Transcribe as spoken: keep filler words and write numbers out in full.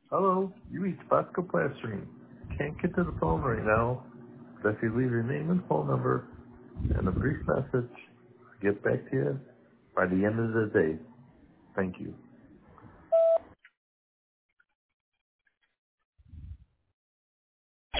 Hello, you reached Bosco Plastering. Can't get to the phone right now, but if you leave your name and phone number and a brief message, I'll get back to you by the end of the day. Thank you.